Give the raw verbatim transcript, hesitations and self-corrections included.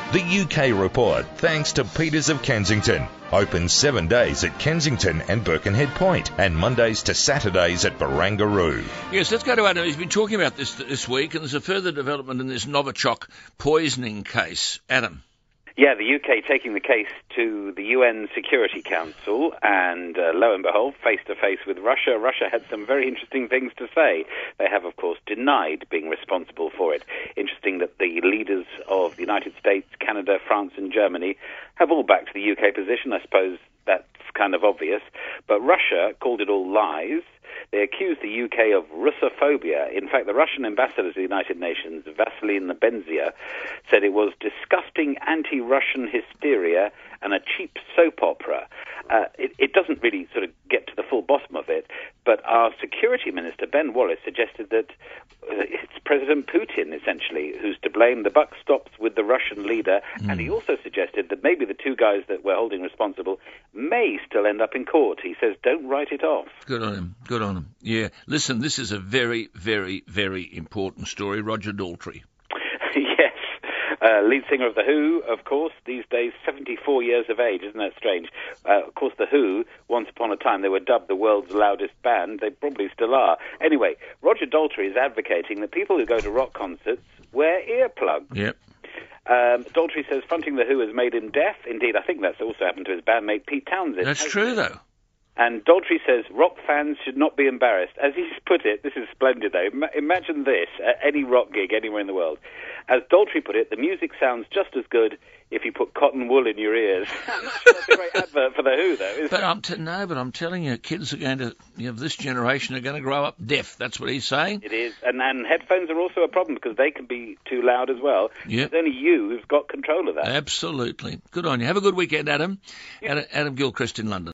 The U K Report, thanks to Peters of Kensington. Open seven days at Kensington and Birkenhead Point, and Mondays to Saturdays at Barangaroo. Yes, let's go to Adam. He's been talking about this this week, and there's a further development in this Novichok poisoning case. Adam. Yeah, the U K taking the case to the U N Security Council, and uh, lo and behold, face-to-face with Russia. Russia had some very interesting things to say. They have, of course, denied being responsible for it. Interesting that the leaders of the United States, Canada, France and Germany have all backed the U K position. I suppose that's kind of obvious. But Russia called it all lies. They accused the U K of Russophobia. In fact, the Russian ambassador to the United Nations, Vasilin Nebenzia, said it was disgusting anti-Russian hysteria and a cheap soap opera. Uh, it, it doesn't really sort of get to the full bottom of it, but our security minister, Ben Wallace, suggested that uh, it's President Putin, essentially, who's to blame. The buck stops with the Russian leader, mm. and he also suggested that maybe the two guys that we're holding responsible may still end up in court. He says, don't write it off. Good on him. Good on him. Yeah. Listen, this is a very, very, very important story. Roger Daltrey. Yes. Uh, lead singer of The Who, of course, these days seventy-four years of age. Isn't that strange? Uh, of course, The Who, once upon a time, they were dubbed the world's loudest band. They probably still are. Anyway, Roger Daltrey is advocating that people who go to rock concerts wear earplugs. Yep. Um, Daltrey says fronting The Who has made him deaf. Indeed, I think that's also happened to his bandmate Pete Townsend. That's true, though. And Daltrey says rock fans should not be embarrassed. As he's put it, this is splendid, though. Ima- imagine this at any rock gig anywhere in the world. As Daltrey put it, the music sounds just as good if you put cotton wool in your ears. That's a great advert for The Who, though, isn't but it? I'm t- no, but I'm telling you, kids are going to, you know, this generation are going to grow up deaf. That's what he's saying. It is. And, and headphones are also a problem because they can be too loud as well. Yep. It's only you who's got control of that. Absolutely. Good on you. Have a good weekend, Adam. Yeah. Adam, Adam Gilchrist in London.